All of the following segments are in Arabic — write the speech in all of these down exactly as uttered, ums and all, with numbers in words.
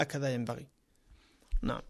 هكذا ينبغي. نعم.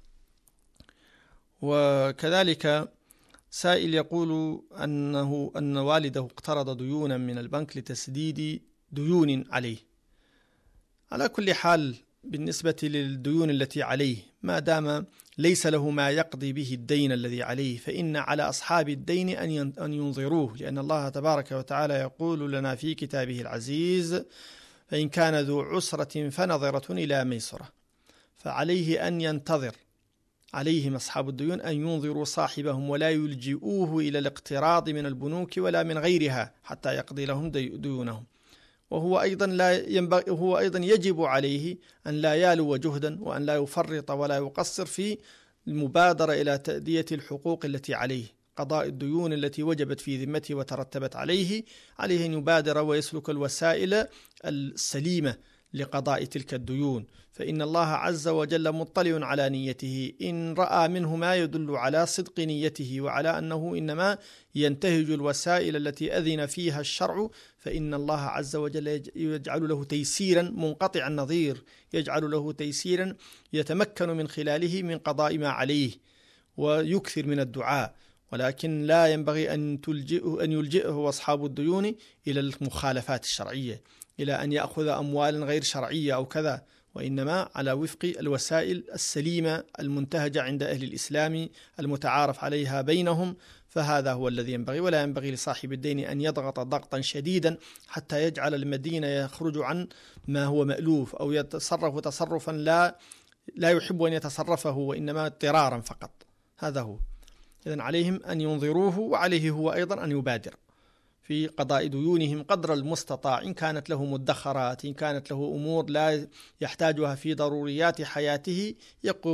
وكذلك سائل يقول أنه أن والده اقترض ديونا من البنك لتسديد ديون عليه. على كل حال بالنسبة للديون التي عليه، ما دام ليس له ما يقضي به الدين الذي عليه، فإن على أصحاب الدين أن ينظروه، لأن الله تبارك وتعالى يقول لنا في كتابه العزيز: فإن كان ذو عسرة فنظرة إلى ميسرة. فعليه أن ينتظر، عليهم أصحاب الديون أن ينظروا صاحبهم ولا يلجئوه إلى الاقتراض من البنوك ولا من غيرها حتى يقضي لهم ديونهم. وهو أيضا لا ينبغي هو أيضا يجب عليه أن لا يالو جهدا وأن لا يفرط ولا يقصر في المبادرة إلى تأدية الحقوق التي عليه، قضاء الديون التي وجبت في ذمته وترتبت عليه. عليه أن يبادر ويسلك الوسائل السليمة لقضاء تلك الديون، فإن الله عز وجل مطلع على نيته. إن رأى منه ما يدل على صدق نيته وعلى أنه إنما ينتهج الوسائل التي أذن فيها الشرع، فإن الله عز وجل يجعل له تيسيرا منقطع النظير، يجعل له تيسيرا يتمكن من خلاله من قضاء ما عليه، ويكثر من الدعاء. ولكن لا ينبغي أن تلجئه أن يلجئه أصحاب الديون إلى المخالفات الشرعية، إلى أن يأخذ أموال غير شرعية أو كذا، وإنما على وفق الوسائل السليمة المنتهجة عند أهل الإسلام المتعارف عليها بينهم. فهذا هو الذي ينبغي. ولا ينبغي لصاحب الدين أن يضغط ضغطا شديدا حتى يجعل المدين يخرج عن ما هو مألوف، أو يتصرف تصرفا لا لا يحب أن يتصرفه، وإنما اضطرارا فقط. هذا هو. إذن عليهم أن ينظروه، وعليه هو أيضا أن يبادر في قضاء ديونهم قدر المستطاع، إن كانت له مدخرات، إن كانت له أمور لا يحتاجها في ضروريات حياته يقوم